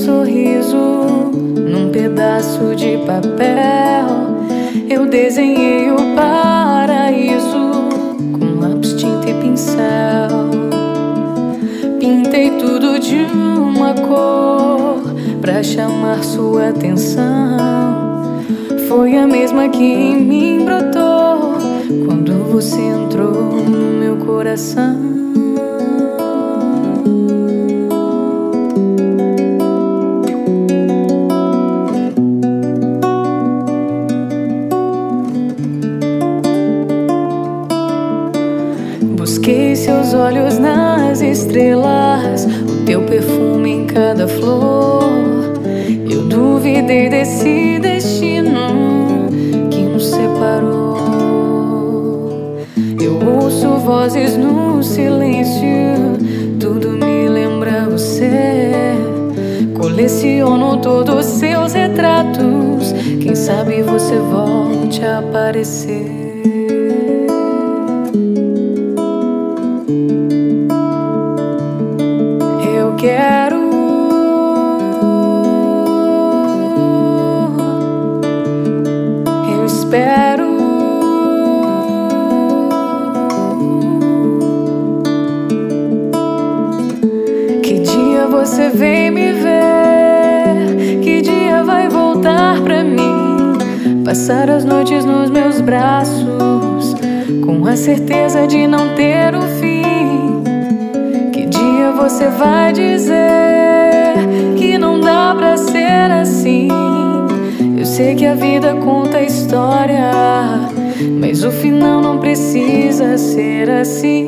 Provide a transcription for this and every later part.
sorriso num pedaço de papel. Eu desenhei o paraíso com lápis, tinta e pincel. Pintei tudo de uma cor pra chamar sua atenção. Foi a mesma que em mim brotou quando você entrou no meu coração. Busquei seus olhos nas estrelas, o teu perfume em cada flor. Eu duvidei desse destino que nos separou. Eu ouço vozes no silêncio, tudo me lembra você. Coleciono todos os seus retratos, quem sabe você volte a aparecer. Quero, eu espero que dia você vem me ver, que dia vai voltar pra mim, passar as noites nos meus braços com a certeza de não ter o fim. Você vai dizer que não dá pra ser assim. Eu sei que a vida conta história, mas o final não precisa ser assim.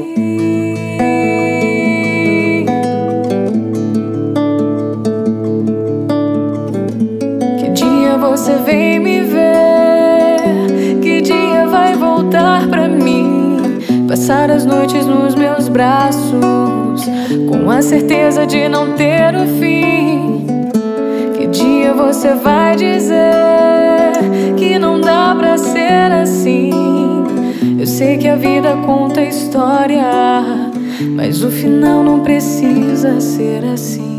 Que dia você vem me ver, que dia vai voltar pra mim, passar as noites nos meus braços com a certeza de não ter o fim. Que dia você vai dizer que não dá pra ser assim. Eu sei que a vida conta história, mas o final não precisa ser assim.